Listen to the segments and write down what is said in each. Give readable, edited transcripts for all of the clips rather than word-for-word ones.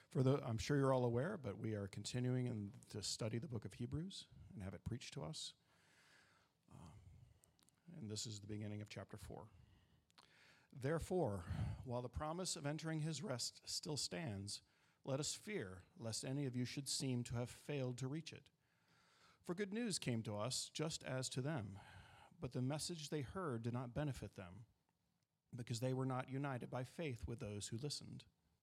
I'm sure you're all aware, but we are continuing to study the book of Hebrews and have it preached to us. And this is the beginning of chapter 4. Therefore, while the promise of entering his rest still stands, let us fear lest any of you should seem to have failed to reach it. For good news came to us just as to them, but the message they heard did not benefit them, because they were not united by faith with those who listened.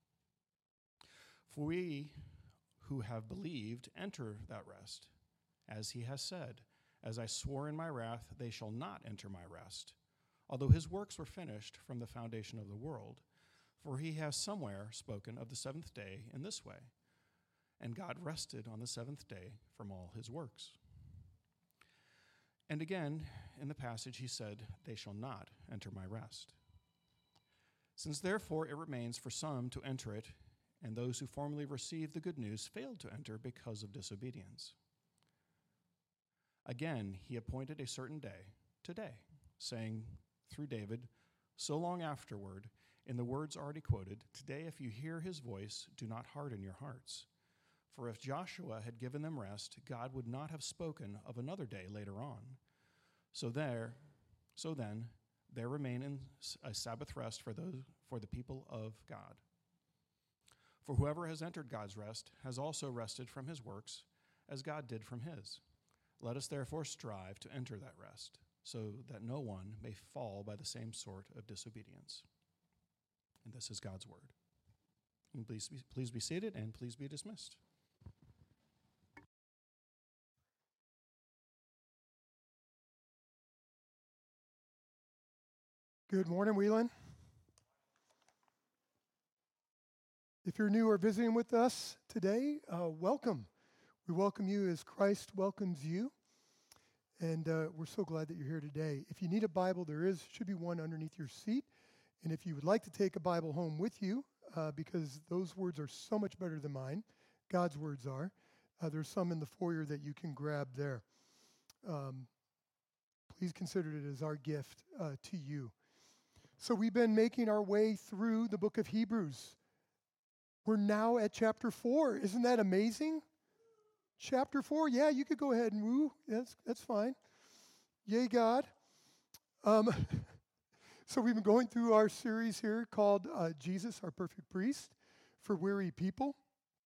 For we who have believed enter that rest, as he has said, "As I swore in my wrath, they shall not enter my rest," although his works were finished from the foundation of the world. For he has somewhere spoken of the seventh day in this way, "And God rested on the seventh day from all his works." And again, in the passage he said, "They shall not enter my rest." Since therefore it remains for some to enter it, and those who formerly received the good news failed to enter because of disobedience. Again, he appointed a certain day, today, saying through David, so long afterward, in the words already quoted, "Today if you hear his voice, do not harden your hearts. For if Joshua had given them rest, God would not have spoken of another day later on. So then, there remain in a Sabbath rest for the people of God. For whoever has entered God's rest has also rested from his works, as God did from his. Let us therefore strive to enter that rest, so that no one may fall by the same sort of disobedience." And this is God's word. And please be seated, and please be dismissed. Good morning, Wheelan. If you're new or visiting with us today, welcome. We welcome you as Christ welcomes you, and we're so glad that you're here today. If you need a Bible, should be one underneath your seat, and if you would like to take a Bible home with you, because those words are so much better than mine, God's words are, there's some in the foyer that you can grab there. Please consider it as our gift to you. So we've been making our way through the book of Hebrews. We're now at chapter 4. Isn't that amazing? Chapter 4. Yeah, you could go ahead and woo. That's fine. Yay, God. So we've been going through our series here called Jesus, Our Perfect Priest for Weary People.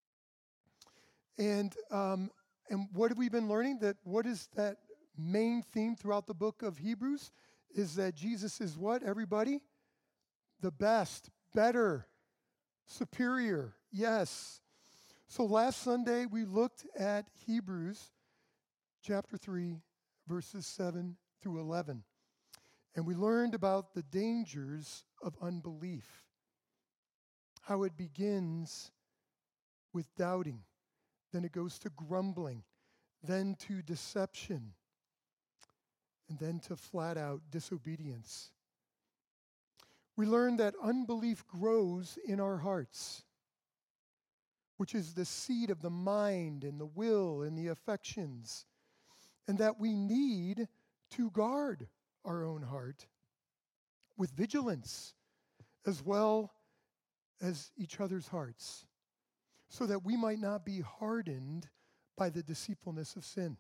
And what have we been learning? What is that main theme throughout the book of Hebrews? Is that Jesus is what, everybody? The best, better, superior, yes. So last Sunday we looked at Hebrews chapter 3, verses 7 through 11. And we learned about the dangers of unbelief, how it begins with doubting, then it goes to grumbling, then to deception, and then to flat-out disobedience. We learned that unbelief grows in our hearts, which is the seed of the mind and the will and the affections, and that we need to guard our own heart with vigilance as well as each other's hearts, so that we might not be hardened by the deceitfulness of sin.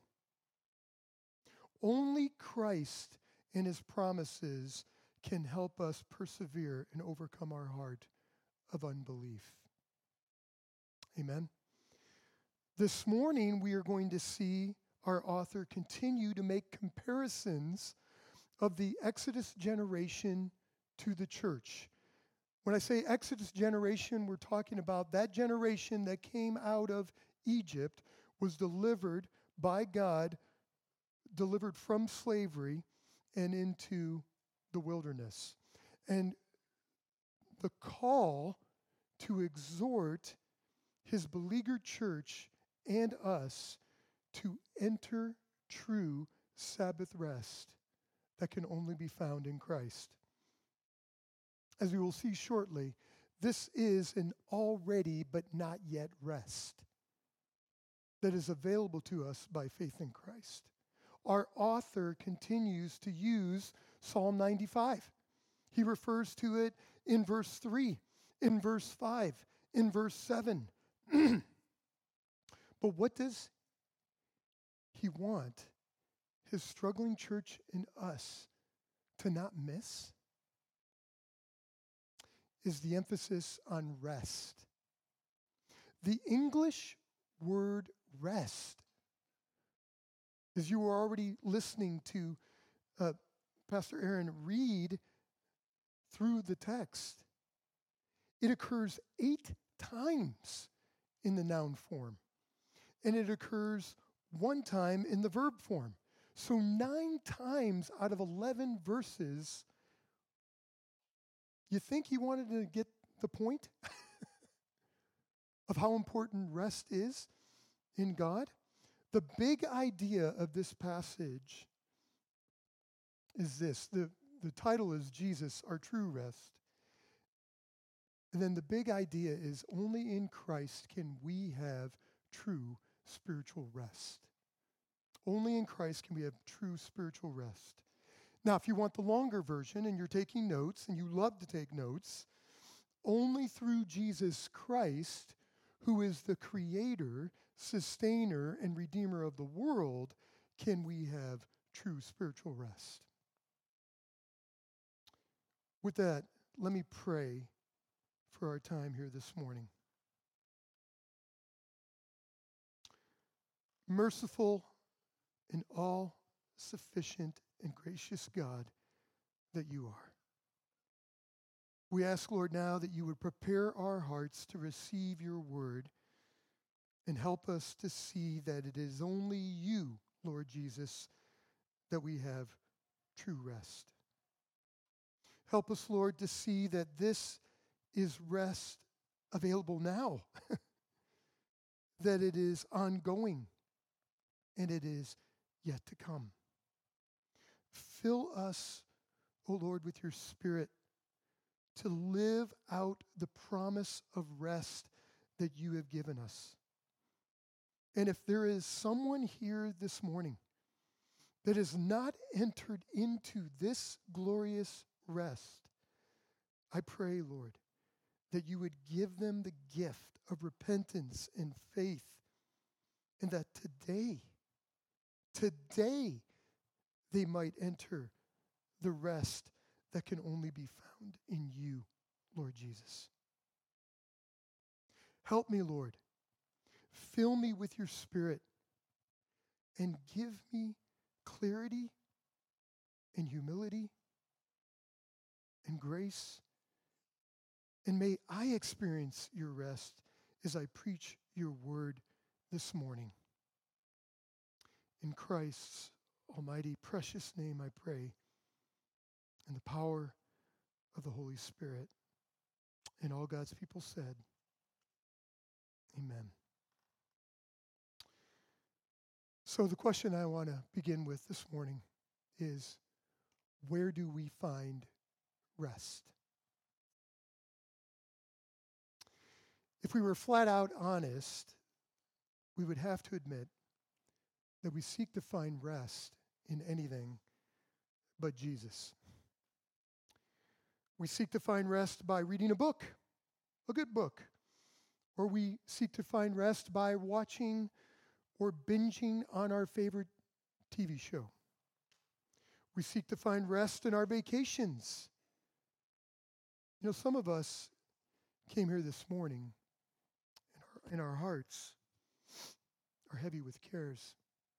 Only Christ and his promises can help us persevere and overcome our heart of unbelief. Amen. This morning we are going to see our author continue to make comparisons of the Exodus generation to the church. When I say Exodus generation, we're talking about that generation that came out of Egypt, was delivered by God, delivered from slavery and into the wilderness. And the call to exhort his beleaguered church and us to enter true Sabbath rest that can only be found in Christ. As we will see shortly, this is an already but not yet rest that is available to us by faith in Christ. Our author continues to use Psalm 95. He refers to it in verse 3, in verse 5, in verse 7, But what does he want his struggling church and us to not miss? Is the emphasis on rest. The English word rest, as you were already listening to Pastor Aaron read through the text, it occurs 8 times in the noun form, and it occurs 1 time in the verb form. So 9 times out of 11 verses, you think he wanted to get the point of how important rest is in God? The big idea of this passage is this. The title is Jesus, Our True Rest. And then the big idea is only in Christ can we have true spiritual rest. Only in Christ can we have true spiritual rest. Now, if you want the longer version and you're taking notes, and you love to take notes, only through Jesus Christ, who is the creator, sustainer, and redeemer of the world, can we have true spiritual rest. With that, let me pray for our time here this morning. Merciful and all-sufficient and gracious God that you are. We ask, Lord, now that you would prepare our hearts to receive your word and help us to see that it is only you, Lord Jesus, that we have true rest. Help us, Lord, to see that this is rest available now, that it is ongoing, and it is yet to come. Fill us, O Lord, with your Spirit to live out the promise of rest that you have given us. And if there is someone here this morning that has not entered into this glorious rest, I pray, Lord, that you would give them the gift of repentance and faith, and that today, they might enter the rest that can only be found in you, Lord Jesus. Help me, Lord. Fill me with your Spirit and give me clarity and humility and grace. And may I experience your rest as I preach your word this morning. In Christ's almighty, precious name I pray, in the power of the Holy Spirit. And all God's people said, amen. So the question I want to begin with this morning is, where do we find rest? If we were flat out honest, we would have to admit that we seek to find rest in anything but Jesus. We seek to find rest by reading a book, a good book, or we seek to find rest by watching or binging on our favorite TV show. We seek to find rest in our vacations. You know, some of us came here this morning and our hearts are heavy with cares.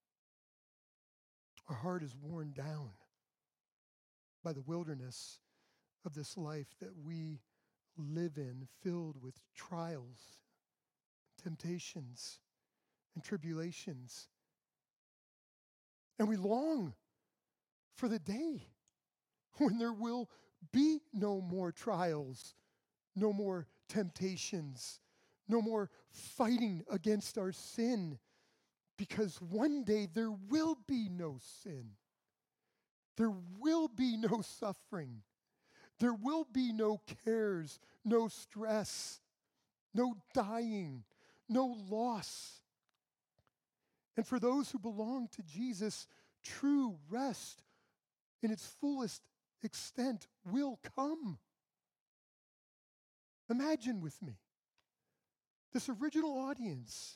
Our heart is worn down by the wilderness of this life that we live in, filled with trials, temptations, and tribulations. And we long for the day when there will be no more trials, no more temptations, no more fighting against our sin, because one day there will be no sin. There will be no suffering. There will be no cares, no stress, no dying, no loss. And for those who belong to Jesus, true rest in its fullest extent will come. Imagine with me this original audience,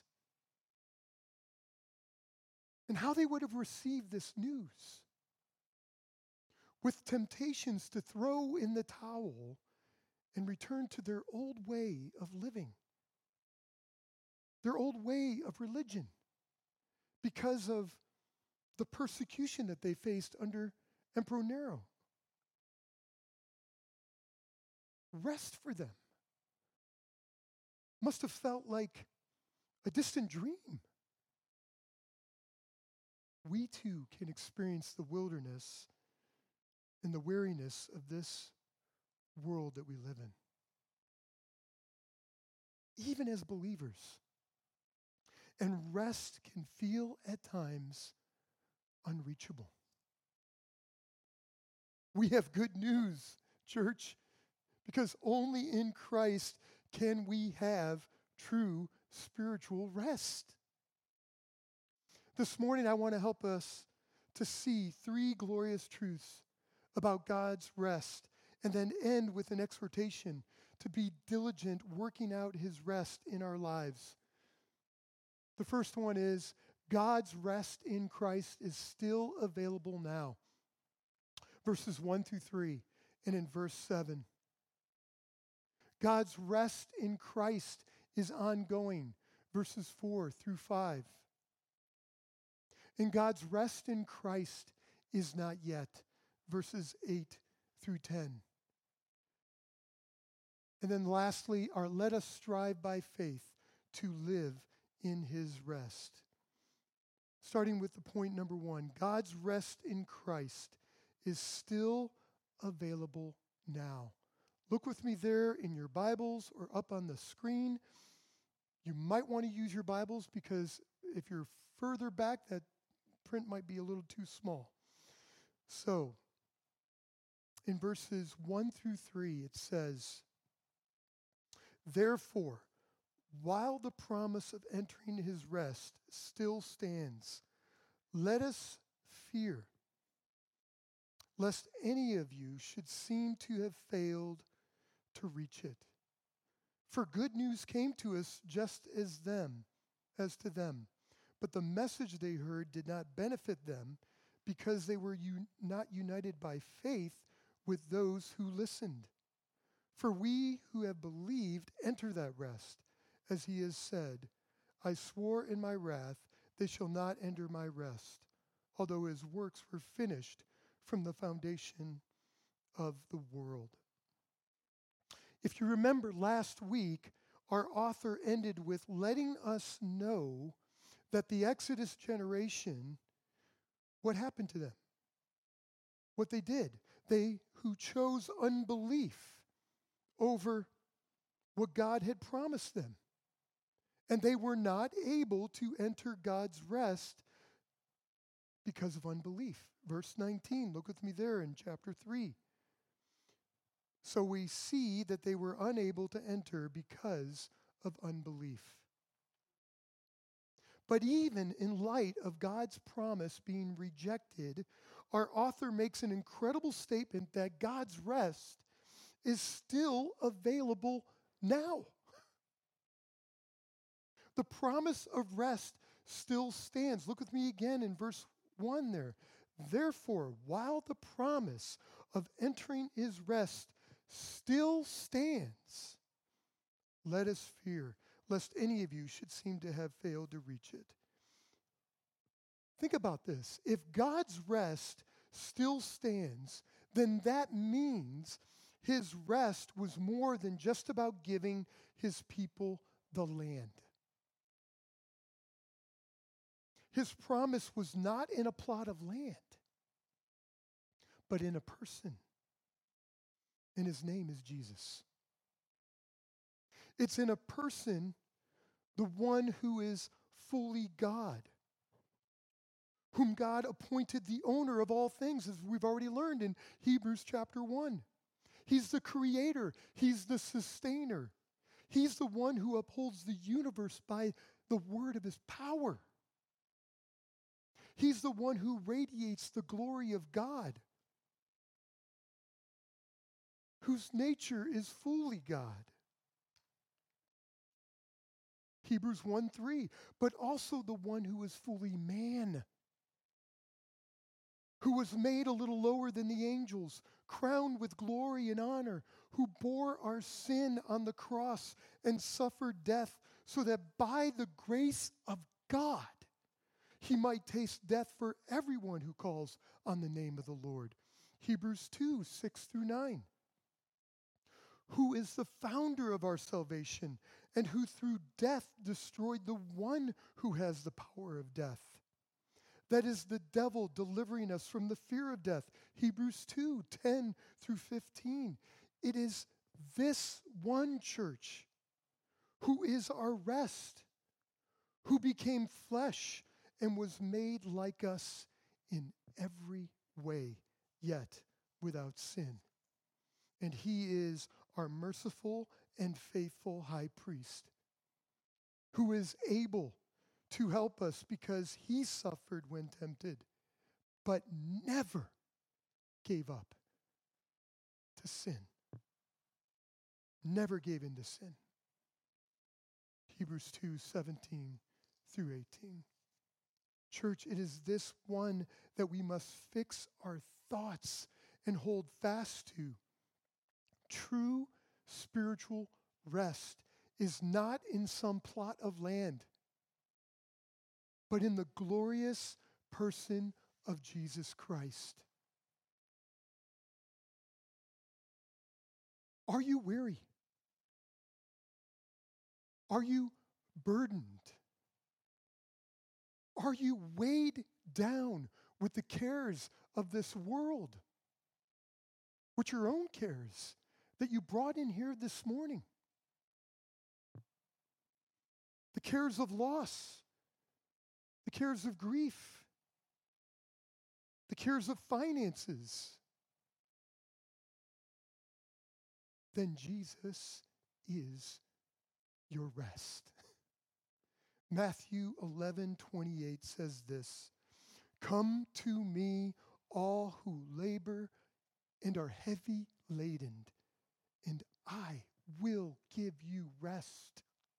and how they would have received this news, with temptations to throw in the towel and return to their old way of living, their old way of religion, because of the persecution that they faced under Emperor Nero. Rest for them must have felt like a distant dream. We too can experience the wilderness and the weariness of this world that we live in. Even as believers. And rest can feel at times unreachable. We have good news, church, because only in Christ can we have true spiritual rest. This morning, I want to help us to see three glorious truths about God's rest, and then end with an exhortation to be diligent working out his rest in our lives. The first one is God's rest in Christ is still available now. Verses 1 through 3, and in verse 7. God's rest in Christ is ongoing. Verses 4 through 5. And God's rest in Christ is not yet. Verses 8 through 10. And then lastly, let us strive by faith to live in his rest. Starting with the point number 1, God's rest in Christ is still available now. Look with me there in your Bibles or up on the screen. You might want to use your Bibles because if you're further back, that print might be a little too small. So, in verses 1 through 3, it says, "Therefore, while the promise of entering his rest still stands, let us fear, lest any of you should seem to have failed to reach it. For good news came to us just as to them, but the message they heard did not benefit them because they were not united by faith with those who listened. For we who have believed enter that rest, as he has said, I swore in my wrath, they shall not enter my rest, although his works were finished from the foundation of the world." If you remember last week, our author ended with letting us know that the Exodus generation, what happened to them? What they did. They who chose unbelief over what God had promised them. And they were not able to enter God's rest because of unbelief. Verse 19, look with me there in chapter 3. So we see that they were unable to enter because of unbelief. But even in light of God's promise being rejected, our author makes an incredible statement that God's rest is still available now. The promise of rest still stands. Look with me again in verse 1 there. Therefore, while the promise of entering his rest still stands, let us fear, lest any of you should seem to have failed to reach it. Think about this. If God's rest still stands, then that means his rest was more than just about giving his people the land. His promise was not in a plot of land, but in a person. And his name is Jesus. It's in a person, the one who is fully God, whom God appointed the owner of all things, as we've already learned in Hebrews chapter 1. He's the creator. He's the sustainer. He's the one who upholds the universe by the word of his power. He's the one who radiates the glory of God, whose nature is fully God. Hebrews 1:3, but also the one who is fully man, who was made a little lower than the angels, crowned with glory and honor, who bore our sin on the cross and suffered death, so that by the grace of God he might taste death for everyone who calls on the name of the Lord. Hebrews 2:6-9. Who is the founder of our salvation, and who through death destroyed the one who has the power of death. That is the devil, delivering us from the fear of death. Hebrews 2:10-15. It is this one church who is our rest, who became flesh and was made like us in every way, yet without sin. And he is our merciful and faithful high priest, who is able to help us because he suffered when tempted, but never gave up to sin. Never gave in to sin. Hebrews 2:17-18. Church, it is this one that we must fix our thoughts and hold fast to. True spiritual rest is not in some plot of land, but in the glorious person of Jesus Christ. Are you weary? Are you burdened? Are you weighed down with the cares of this world? With your own cares that you brought in here this morning? The cares of loss, the cares of grief, the cares of finances. Then Jesus is your rest. Matthew 11:28 says this, "Come to me, all who labor and are heavy laden, and I will give you rest."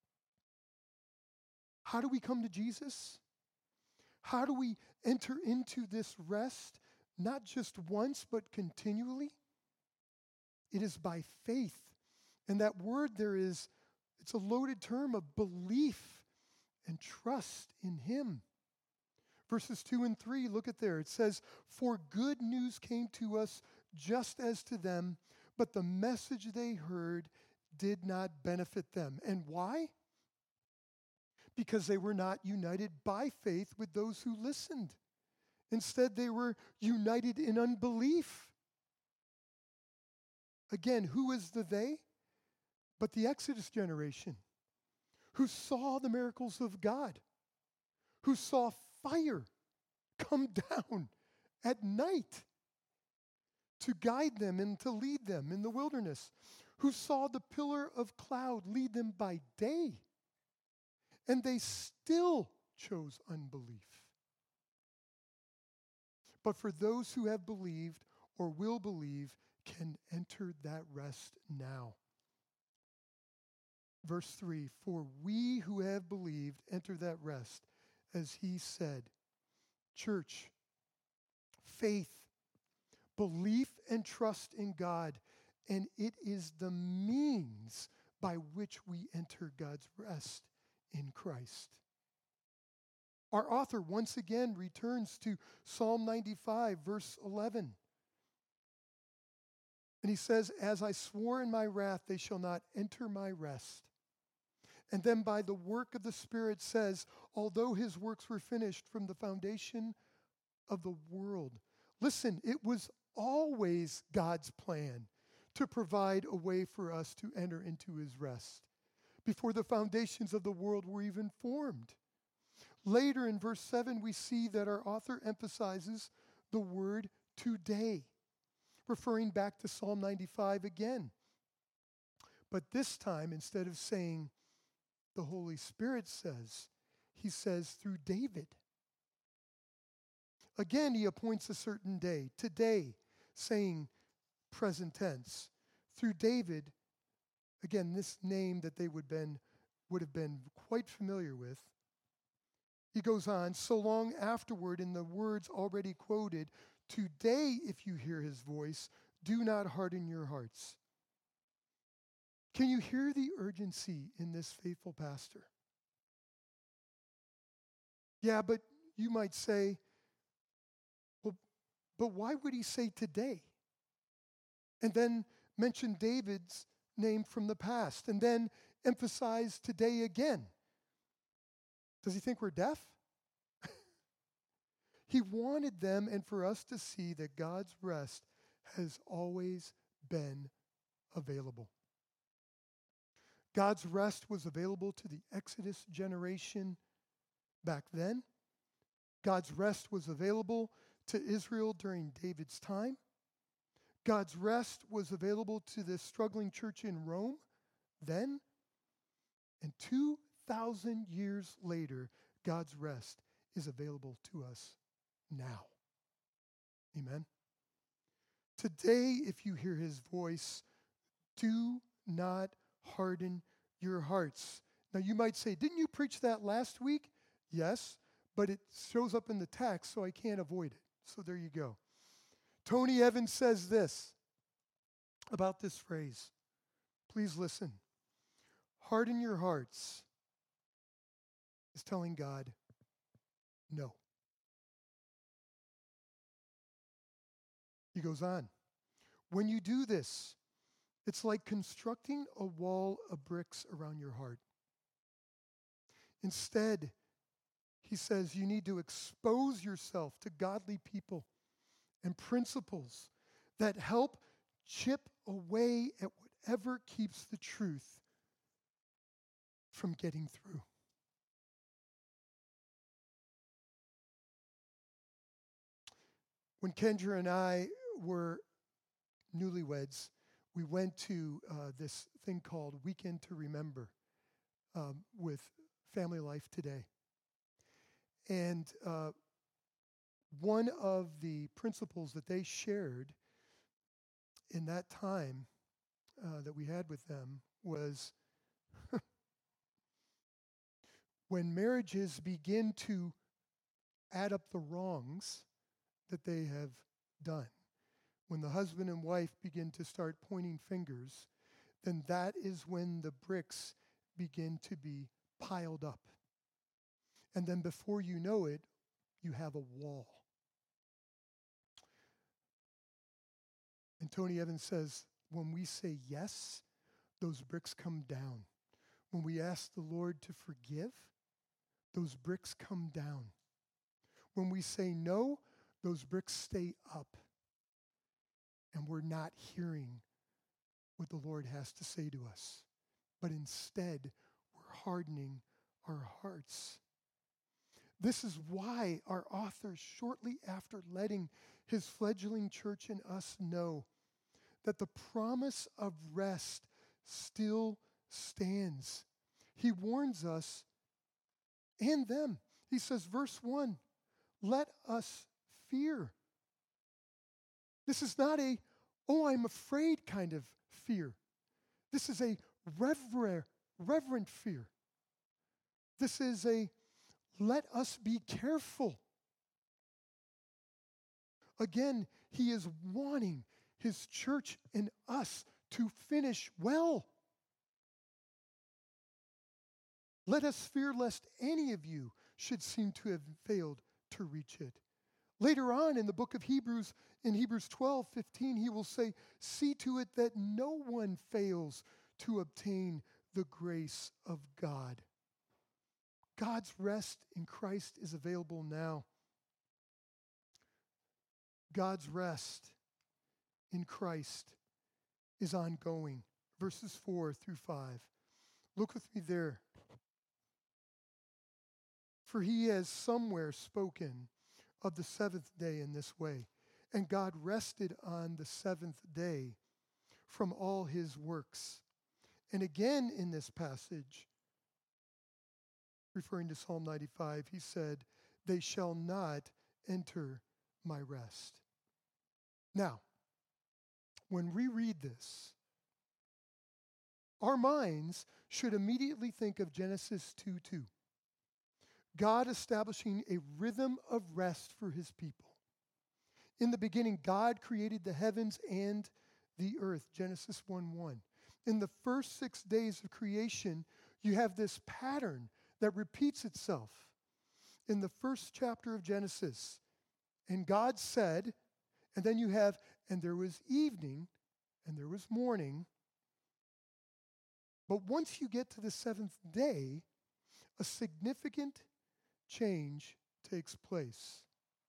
How do we come to Jesus? How do we enter into this rest, not just once, but continually? It is by faith. And that word there is, it's a loaded term of belief and trust in him. Verses 2 and 3, look at there. It says, "For good news came to us just as to them, but the message they heard did not benefit them." And why? Because they were not united by faith with those who listened. Instead, they were united in unbelief. Again, who is the they? But the Exodus generation, who saw the miracles of God, who saw fire come down at night to guide them and to lead them in the wilderness, who saw the pillar of cloud lead them by day, and they still chose unbelief. But for those who have believed or will believe can enter that rest now. Verse 3, "For we who have believed enter that rest, as he said." Church, faith, belief, and trust in God, and it is the means by which we enter God's rest in Christ. Our author once again returns to Psalm 95, verse 11. And he says, "As I swore in my wrath, they shall not enter my rest." And then by the work of the Spirit says, although his works were finished from the foundation of the world. Listen, it was always God's plan to provide a way for us to enter into his rest before the foundations of the world were even formed. Later in verse 7, we see that our author emphasizes the word today, referring back to Psalm 95 again. But this time, instead of saying the Holy Spirit says, he says through David. Again, he appoints a certain day, today, saying present tense. Through David, again, this name that they would have been would have been quite familiar with. He goes on, so long afterward, in the words already quoted, today, if you hear his voice, do not harden your hearts. Can you hear the urgency in this faithful pastor? Yeah, but you might say, well, but why would he say today? And then mention David's name from the past, and then emphasize today again. Does he think we're deaf? He wanted them and for us to see that God's rest has always been available. God's rest was available to the Exodus generation back then. God's rest was available to Israel during David's time. God's rest was available to this struggling church in Rome then. And 2,000 years later, God's rest is available to us now. Amen. Today, if you hear his voice, do not harden your hearts. Now you might say, didn't you preach that last week? Yes, but it shows up in the text, so I can't avoid it. So there you go. Tony Evans says this about this phrase. Please listen. Harden your hearts is telling God no. He goes on. When you do this, it's like constructing a wall of bricks around your heart. Instead, he says you need to expose yourself to godly people and principles that help chip away at whatever keeps the truth from getting through. When Kendra and I were newlyweds, we went to this thing called Weekend to Remember with Family Life Today. And one of the principles that they shared in that time that we had with them was when marriages begin to add up the wrongs that they have done, when the husband and wife begin to start pointing fingers, then that is when the bricks begin to be piled up. And then before you know it, you have a wall. And Tony Evans says, when we say yes, those bricks come down. When we ask the Lord to forgive, those bricks come down. When we say no, those bricks stay up. And we're not hearing what the Lord has to say to us. But instead, we're hardening our hearts. This is why our author, shortly after letting his fledgling church and us know that the promise of rest still stands, he warns us and them. He says, verse 1, let us fear. This is not a, oh, I'm afraid kind of fear. This is a reverent fear. This is a, let us be careful. Again, he is wanting his church and us to finish well. Let us fear lest any of you should seem to have failed to reach it. Later on in the book of Hebrews, in Hebrews 12:15, he will say, see to it that no one fails to obtain the grace of God. God's rest in Christ is available now. God's rest in Christ is ongoing. Verses 4 through 5. Look with me there. For he has somewhere spoken of the seventh day in this way. And God rested on the seventh day from all his works. And again in this passage, referring to Psalm 95, he said, they shall not enter my rest. Now, when we read this, our minds should immediately think of Genesis 2:2. God establishing a rhythm of rest for his people. In the beginning, God created the heavens and the earth, Genesis 1:1. In the first 6 days of creation, you have this pattern that repeats itself. In the first chapter of Genesis, and God said, and then you have, and there was evening, and there was morning. But once you get to the seventh day, a significant change takes place.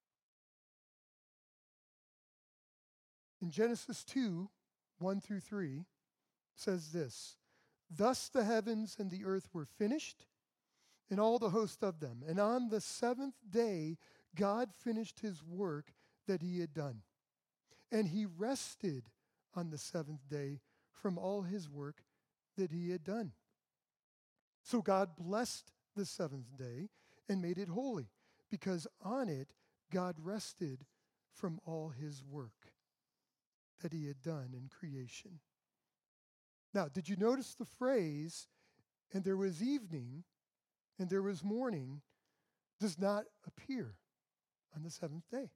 In Genesis 2:1-3, says this, "Thus the heavens and the earth were finished, and all the host of them. And on the seventh day, God finished his work that he had done. And he rested on the seventh day from all his work that he had done. So God blessed the seventh day and made it holy, because on it God rested from all his work that he had done in creation." Now, did you notice the phrase, "and there was evening, and there was morning," does not appear on the seventh day?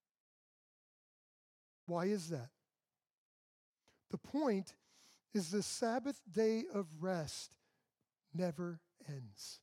Why is that? The point is the Sabbath day of rest never ends.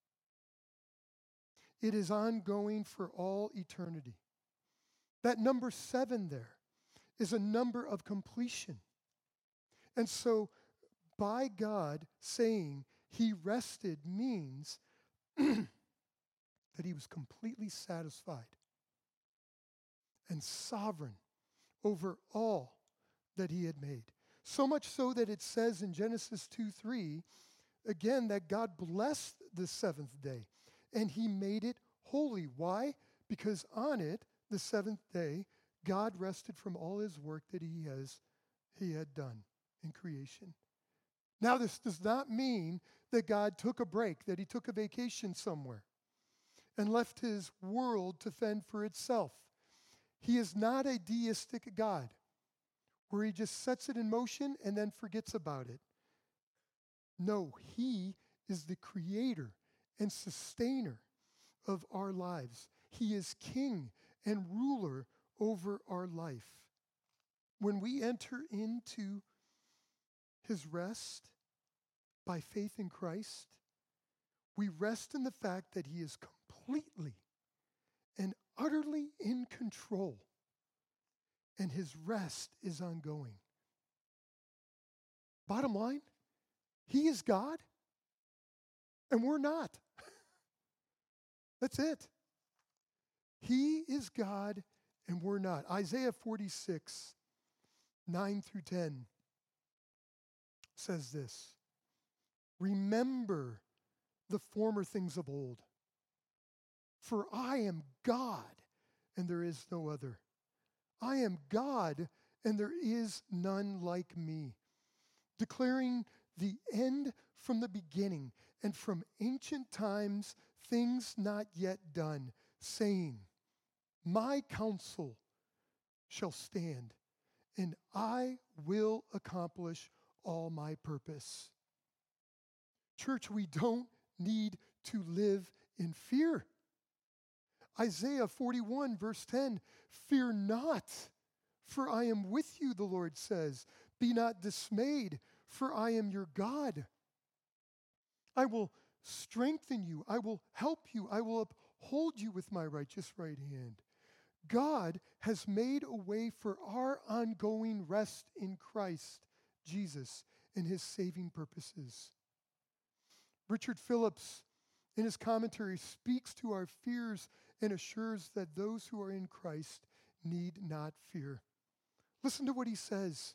It is ongoing for all eternity. That number 7 there is a number of completion. And so by God saying he rested means that he was completely satisfied and sovereign over all that he had made. So much so that it says in Genesis 2:3, again, that God blessed the seventh day and he made it holy. Why? Because on it, the seventh day, God rested from all his work that he had done in creation. Now, this does not mean that God took a break, that he took a vacation somewhere and left his world to fend for itself. He is not a deistic God where he just sets it in motion and then forgets about it. No, he is the creator and sustainer of our lives. He is king and ruler over our life. When we enter into his rest by faith in Christ, we rest in the fact that he is completely and utterly in control, and his rest is ongoing. Bottom line, he is God, and we're not. That's it. He is God, and we're not. Isaiah 46:9-10 says this, "Remember the former things of old, for I am God, and there is no other. I am God, and there is none like me, declaring the end from the beginning, and from ancient times things not yet done, saying, my counsel shall stand, and I will accomplish all my purpose." Church, we don't need to live in fear. Isaiah 41:10, "Fear not, for I am with you," the Lord says. "Be not dismayed, for I am your God. I will strengthen you. I will help you. I will uphold you with my righteous right hand." God has made a way for our ongoing rest in Christ Jesus and his saving purposes. Richard Phillips, in his commentary, speaks to our fears and assures that those who are in Christ need not fear. Listen to what he says.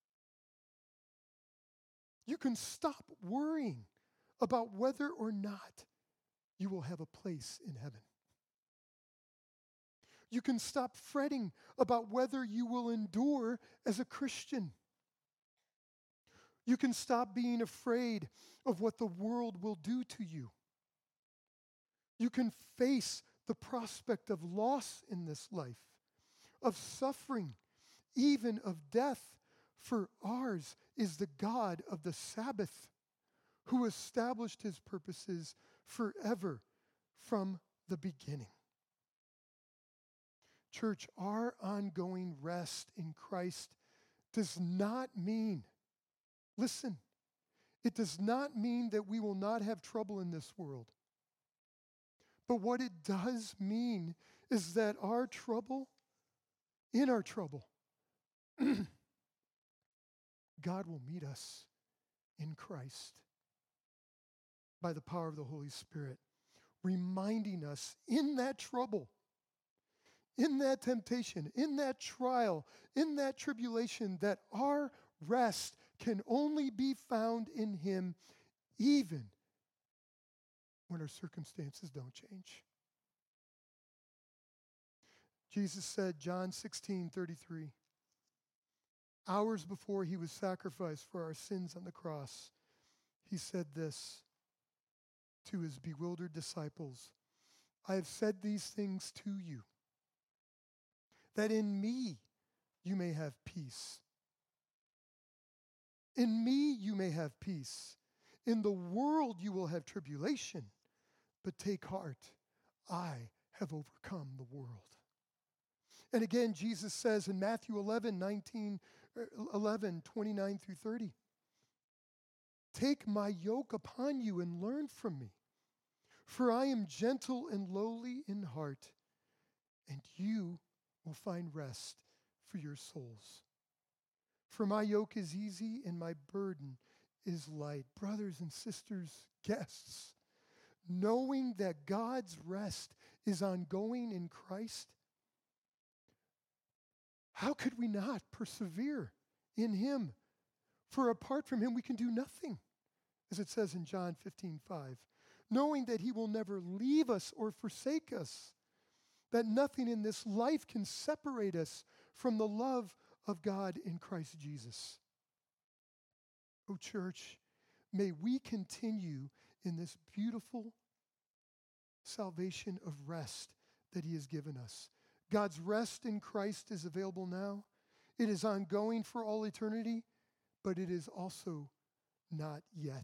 You can stop worrying about whether or not you will have a place in heaven. You can stop fretting about whether you will endure as a Christian. You can stop being afraid of what the world will do to you. You can face the prospect of loss in this life, of suffering, even of death, for ours is the God of the Sabbath, who established his purposes forever from the beginning. Church, our ongoing rest in Christ does not mean, listen, it does not mean that we will not have trouble in this world. But what it does mean is that in our trouble, God will meet us in Christ by the power of the Holy Spirit, reminding us in that trouble, in that temptation, in that trial, in that tribulation, that our rest can only be found in Him, even when our circumstances don't change. Jesus said, John 16:33, hours before he was sacrificed for our sins on the cross, he said this to his bewildered disciples, I have said these things to you, that in me you may have peace. In me you may have peace. In the world you will have tribulation, but take heart, I have overcome the world. And again, Jesus says in Matthew 11, 29 through 30, take my yoke upon you and learn from me, for I am gentle and lowly in heart, and you will find rest for your souls. For my yoke is easy and my burden is light. Brothers and sisters, guests, knowing that God's rest is ongoing in Christ, how could we not persevere in Him? For apart from Him, we can do nothing, as it says in John 15:5. Knowing that He will never leave us or forsake us, that nothing in this life can separate us from the love of God in Christ Jesus. Oh, church, may we continue in this beautiful salvation of rest that He has given us. God's rest in Christ is available now. It is ongoing for all eternity, but it is also not yet.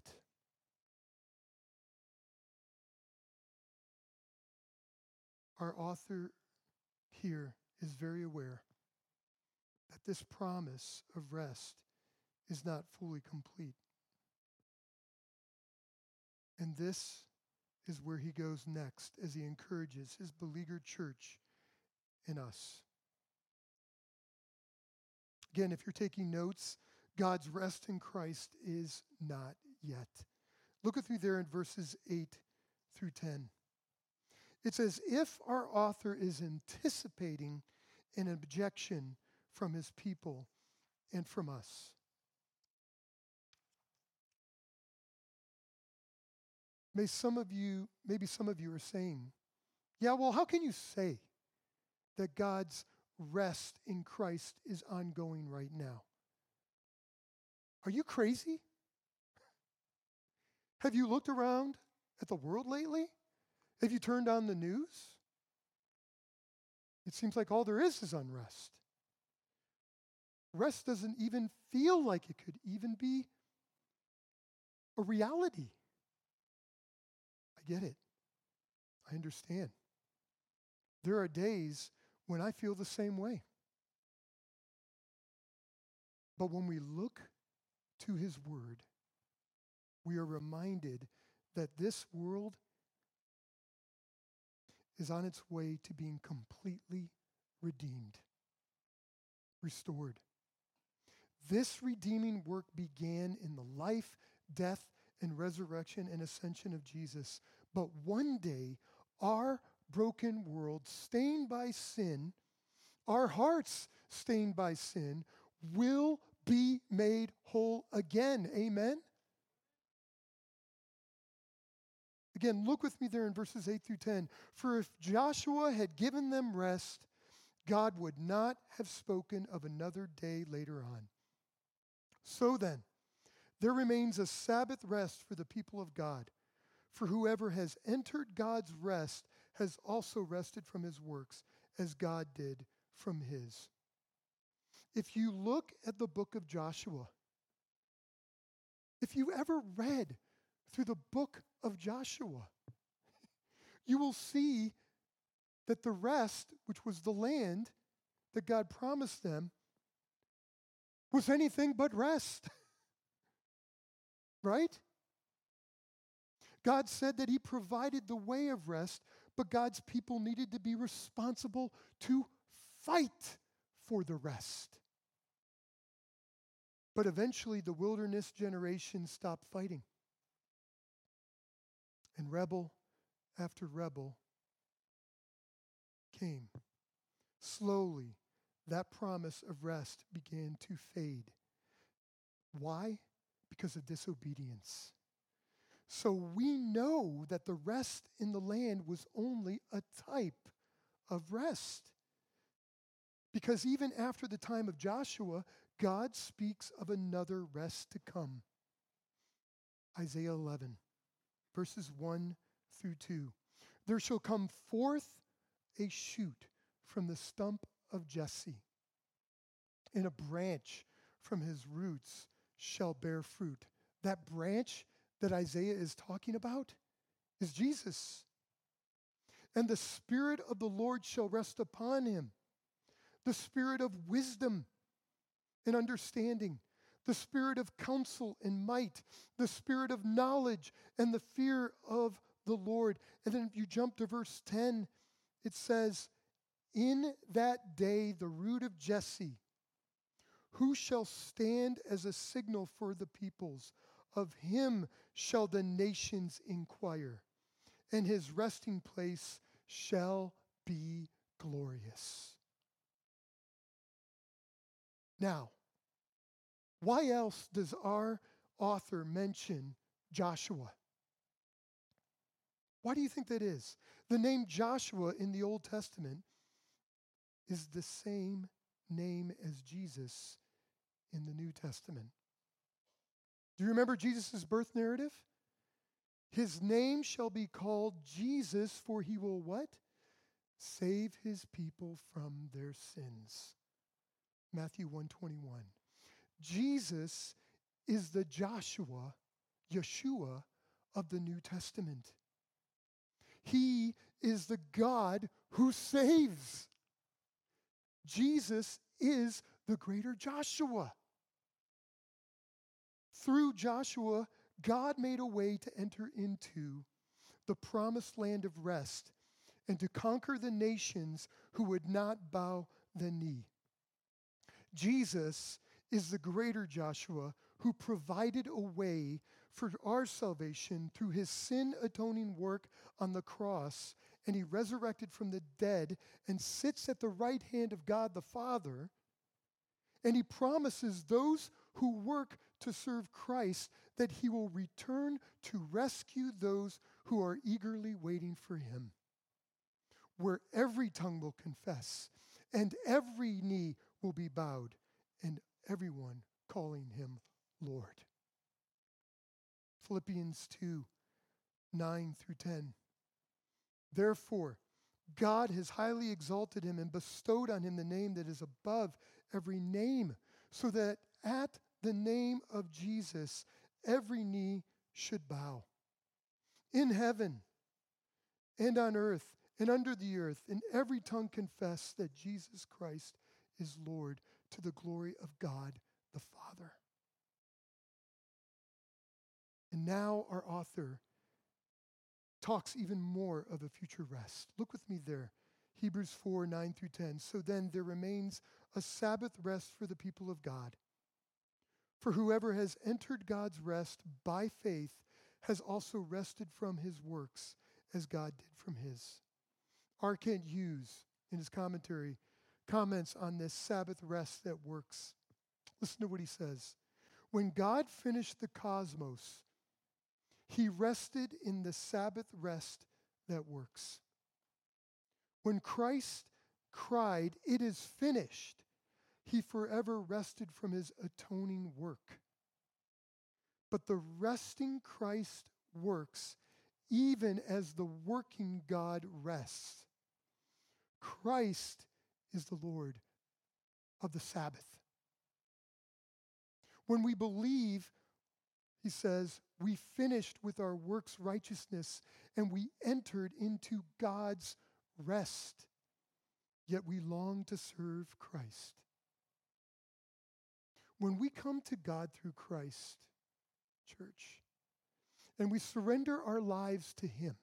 Our author here is very aware that this promise of rest is not fully complete. And this is where he goes next as he encourages his beleaguered church and us. Again, if you're taking notes, God's rest in Christ is not yet. Look with me there in verses 8 through 10. It's as if our author is anticipating an objection from his people and from us. Maybe some of you are saying, yeah, well, how can you say that God's rest in Christ is ongoing right now? Are you crazy? Have you looked around at the world lately? Have you turned on the news? It seems like all there is unrest. Rest doesn't even feel like it could even be a reality. I get it. I understand. There are days when I feel the same way. But when we look to His Word, we are reminded that this world is on its way to being completely redeemed, restored. This redeeming work began in the life, death, and resurrection and ascension of Jesus. But one day, our broken world, stained by sin, our hearts stained by sin, will be made whole again. Amen? Again, look with me there in verses 8 through 10. For if Joshua had given them rest, God would not have spoken of another day later on. So then, there remains a Sabbath rest for the people of God. For whoever has entered God's rest has also rested from his works, as God did from his. If you look at the book of Joshua, if you ever read through the book of Joshua. You will see that the rest, which was the land that God promised them, was anything but rest. Right? God said that he provided the way of rest, but God's people needed to be responsible to fight for the rest. But eventually the wilderness generation stopped fighting. And rebel after rebel came. Slowly, that promise of rest began to fade. Why? Because of disobedience. So we know that the rest in the land was only a type of rest. Because even after the time of Joshua, God speaks of another rest to come. Isaiah 11, verses 1 through 2. There shall come forth a shoot from the stump of Jesse, and a branch from his roots shall bear fruit. That branch that Isaiah is talking about is Jesus. And the Spirit of the Lord shall rest upon him, the Spirit of wisdom and understanding, the Spirit of counsel and might, the Spirit of knowledge and the fear of the Lord. And then if you jump to verse 10, it says, in that day the root of Jesse, who shall stand as a signal for the peoples? Of him shall the nations inquire, and his resting place shall be glorious. Now, why else does our author mention Joshua? Why do you think that is? The name Joshua in the Old Testament is the same name as Jesus in the New Testament. Do you remember Jesus' birth narrative? His name shall be called Jesus, for he will what? Save his people from their sins. Matthew 1:21. Jesus is the Joshua, Yeshua of the New Testament. He is the God who saves. Jesus is the greater Joshua. Through Joshua, God made a way to enter into the promised land of rest and to conquer the nations who would not bow the knee. Jesus is the greater Joshua who provided a way for our salvation through his sin-atoning work on the cross, and he resurrected from the dead and sits at the right hand of God the Father, and he promises those who work to serve Christ that he will return to rescue those who are eagerly waiting for him, where every tongue will confess and every knee will be bowed and everyone calling him Lord. Philippians 2:9 through 10. Therefore, God has highly exalted him and bestowed on him the name that is above every name, so that at the name of Jesus every knee should bow, in heaven and on earth and under the earth, and every tongue confess that Jesus Christ is Lord, to the glory of God the Father. And now our author talks even more of a future rest. Look with me there. Hebrews 4:9 through 10. So then there remains a Sabbath rest for the people of God. For whoever has entered God's rest by faith has also rested from his works as God did from his. R. Kent Hughes, in his commentary, comments on this Sabbath rest that works. Listen to what he says. When God finished the cosmos, he rested in the Sabbath rest that works. When Christ cried, "It is finished," he forever rested from his atoning work. But the resting Christ works even as the working God rests. Christ is the Lord of the Sabbath. When we believe, he says, We finished with our works righteousness, and we entered into God's rest. Yet we long to serve Christ. When we come to God through Christ, church, and we surrender our lives to Him,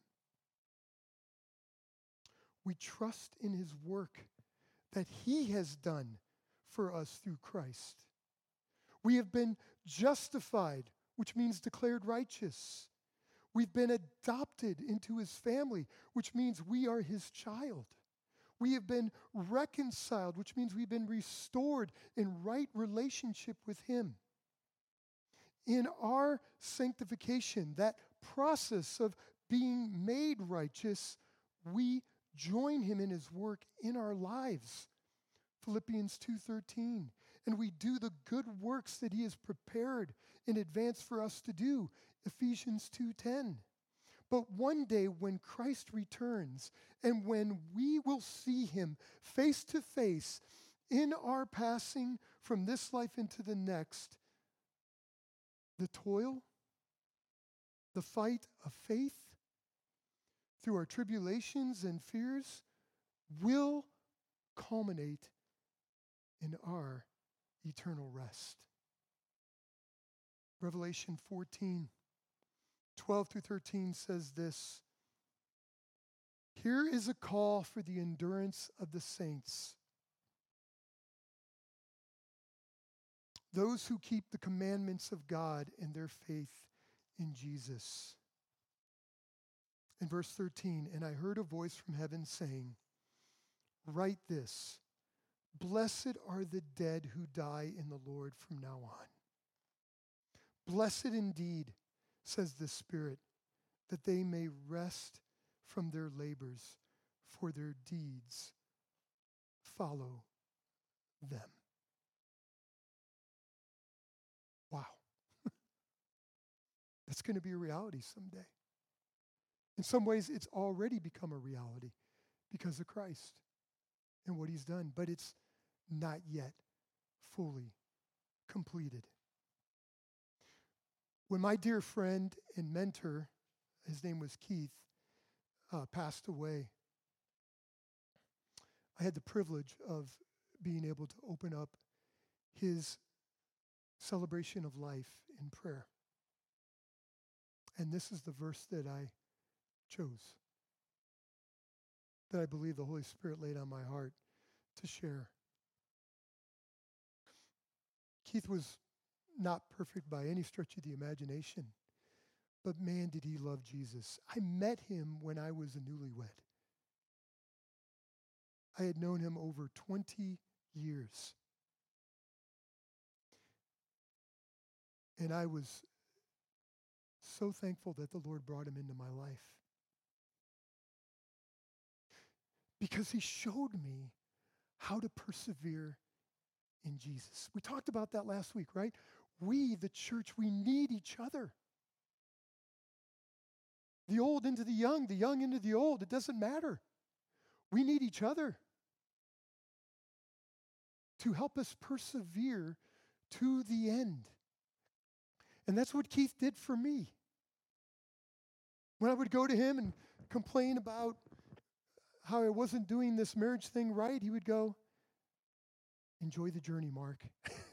we trust in His work that He has done for us through Christ. We have been justified, which means declared righteous. We've been adopted into His family, which means we are His child. We have been reconciled, which means we've been restored in right relationship with Him. In our sanctification, that process of being made righteous, we join Him in His work in our lives. Philippians 2:13. And we do the good works that He has prepared in advance for us to do. Ephesians 2:10. But one day when Christ returns and when we will see Him face to face in our passing from this life into the next, the toil, the fight of faith through our tribulations and fears will culminate in our eternal rest. Revelation 14:12-13 says this: Here is a call for the endurance of the saints, those who keep the commandments of God and their faith in Jesus. In verse 13, and I heard a voice from heaven saying, Write this, blessed are the dead who die in the Lord from now on. Blessed indeed, says the Spirit, that they may rest from their labors, for their deeds follow them. Wow. That's going to be a reality someday. In some ways, it's already become a reality because of Christ and what He's done, but it's not yet fully completed. When my dear friend and mentor, his name was Keith, passed away, I had the privilege of being able to open up his celebration of life in prayer. And this is the verse that I chose, that I believe the Holy Spirit laid on my heart to share. Keith was not perfect by any stretch of the imagination, but man, did he love Jesus. I met him when I was a newlywed. I had known him over 20 years. And I was so thankful that the Lord brought him into my life, because he showed me how to persevere in Jesus. We talked about that last week, right? We, the church, we need each other. The old into the young into the old. It doesn't matter. We need each other to help us persevere to the end. And that's what Keith did for me. When I would go to him and complain about how I wasn't doing this marriage thing right, he would go, enjoy the journey, Mark.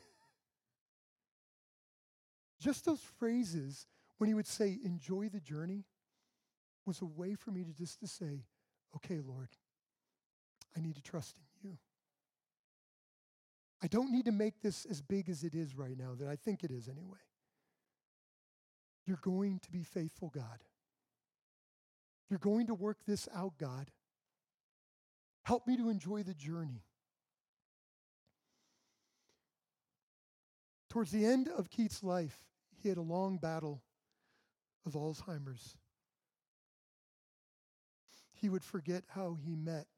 Just those phrases, when he would say, enjoy the journey, was a way for me to say, okay, Lord, I need to trust in you. I don't need to make this as big as it is right now, that I think it is anyway. You're going to be faithful, God. You're going to work this out, God. Help me to enjoy the journey. Towards the end of Keith's life, he had a long battle of Alzheimer's. He would forget how we met.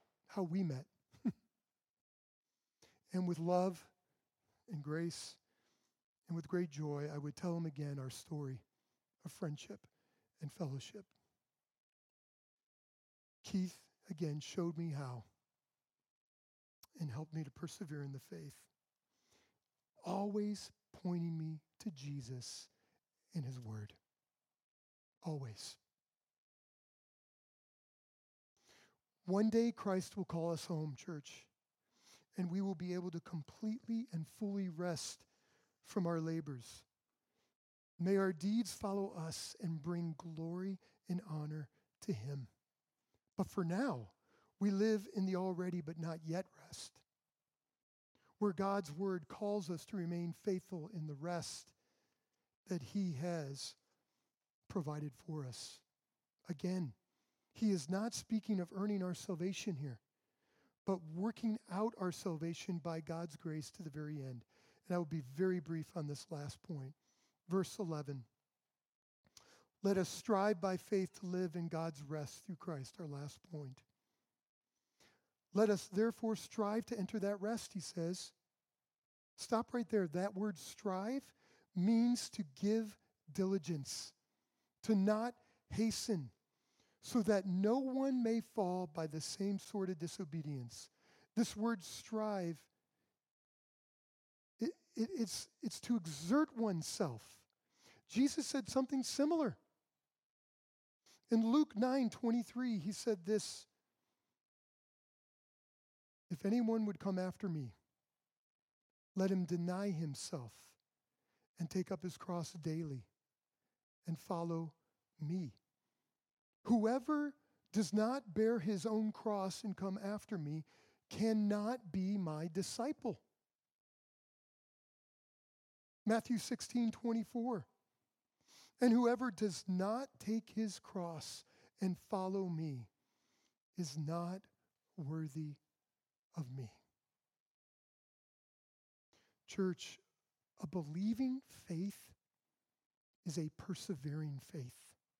And with love and grace and with great joy, I would tell him again our story of friendship and fellowship. Keith, again, showed me how and helped me to persevere in the faith, always pointing me to Jesus and His Word. always. One day Christ will call us home, church, and we will be able to completely and fully rest from our labors. May our deeds follow us and bring glory and honor to him. But for now, we live in the already but not yet rest, where God's word calls us to remain faithful in the rest that he has provided for us. Again, he is not speaking of earning our salvation here, but working out our salvation by God's grace to the very end. And I will be very brief on this last point. Verse 11. Let us strive by faith to live in God's rest through Christ, our last point. Let us therefore strive to enter that rest, he says. Stop right there. That word strive means to give diligence, to not hasten, so that no one may fall by the same sort of disobedience. This word strive, it's to exert oneself. Jesus said something similar. In Luke 9:23, he said this, if anyone would come after me, let him deny himself and take up his cross daily and follow me. Whoever does not bear his own cross and come after me cannot be my disciple. Matthew 16:24. And whoever does not take his cross and follow me is not worthy of me. Church, a believing faith is a persevering faith.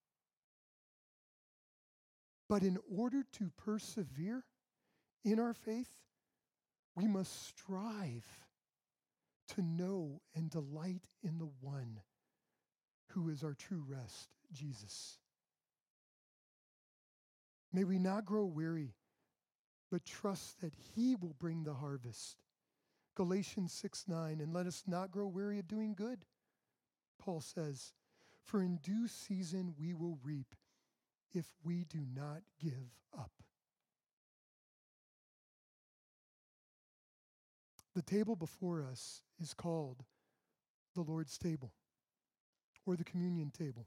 But in order to persevere in our faith, we must strive to know and delight in the one who is our true rest, Jesus. May we not grow weary, but trust that he will bring the harvest. Galatians 6:9, and let us not grow weary of doing good. Paul says, for in due season we will reap if we do not give up. The table before us is called the Lord's table, or the communion table.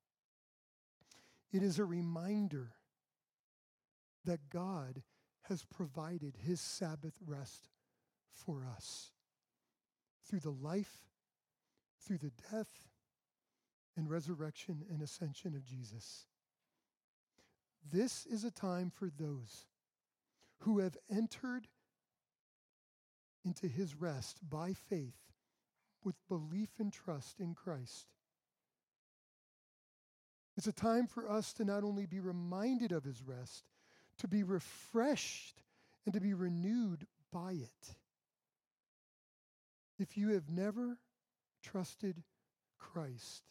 It is a reminder that God has provided his Sabbath rest for us through the life, through the death, and resurrection and ascension of Jesus. This is a time for those who have entered into his rest by faith with belief and trust in Christ. It's a time for us to not only be reminded of his rest, to be refreshed and to be renewed by it. If you have never trusted Christ,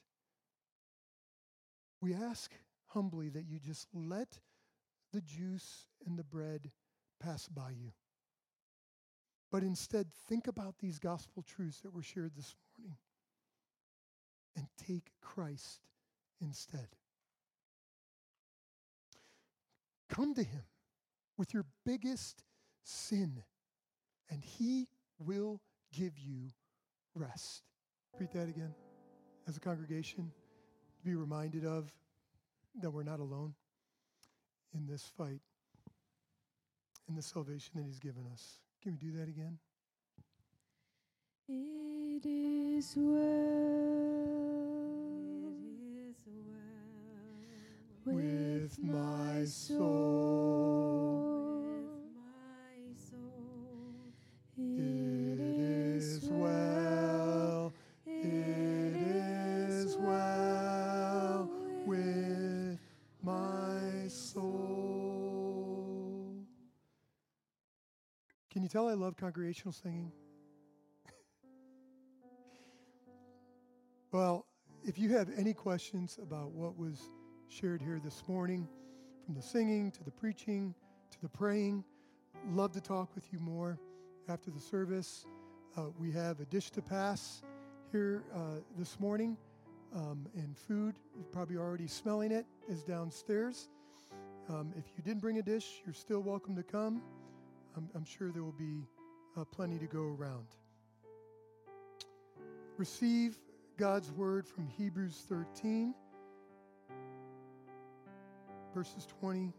we ask humbly that you just let the juice and the bread pass by you. But instead, think about these gospel truths that were shared this morning and take Christ instead. Come to him with your biggest sin, and he will give you rest. Read that again as a congregation, to be reminded of that we're not alone in this fight, in the salvation that he's given us. Can we do that again? It is well, with my soul. It is well, it is well with my soul. Can you tell I love congregational singing? Well, if you have any questions about what was shared here this morning, from the singing to the preaching to the praying, love to talk with you more after the service. We have a dish to pass here this morning. and food. You're probably already smelling it, is downstairs. If you didn't bring a dish, you're still welcome to come. I'm sure there will be plenty to go around. Receive God's word from Hebrews 13, verses 20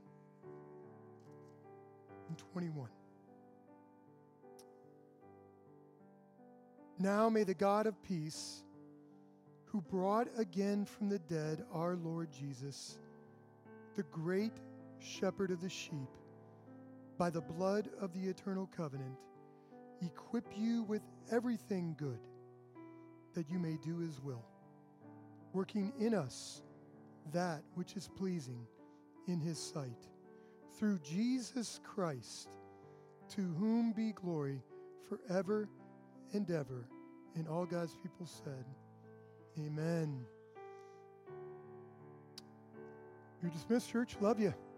and 21. Now may the God of peace, who brought again from the dead our Lord Jesus, the great shepherd of the sheep, by the blood of the eternal covenant, equip you with everything good, that you may do his will, working in us that which is pleasing in his sight, through Jesus Christ, to whom be glory forever and ever. And all God's people said, amen. You're dismissed, church. Love you.